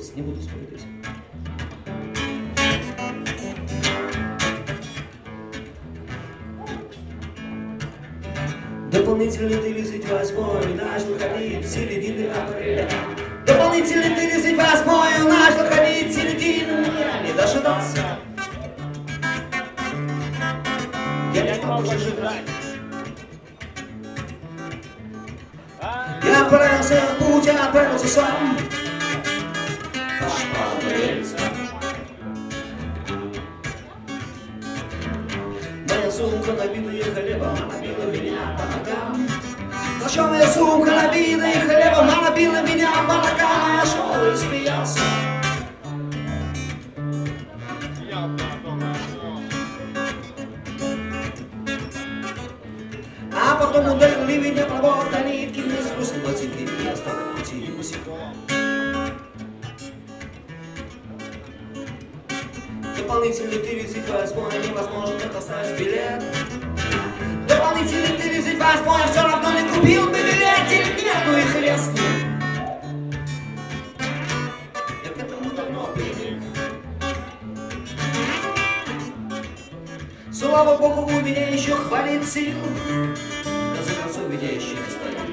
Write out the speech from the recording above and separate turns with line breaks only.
не буду спорить. Дополнительный 38-й начал ходить в середине апреля. Дополнительный 38-й начал ходить в середине, я не дожидался. Я не стал больше ждать. Я отправился в путь, я отправился сам. Пошла по рельсам. Моя сумка, набитая хлебом, набила меня по ногам. Злощёная сумка, набитая хлебом, набила меня по ногам. Я шел и смеялся. А потом ударил ливень, я провод до нитки, мне сбросил ботинки, и я стал идти босиком. Дополнительный 38-й невозможно достать билет. Дополнительный 38-й все равно не купил бы билет, или нет, ну и хрест с ним. Я к этому давно привык. Слава Богу, у меня еще хватит сил. В конце концов, меня еще не стоит.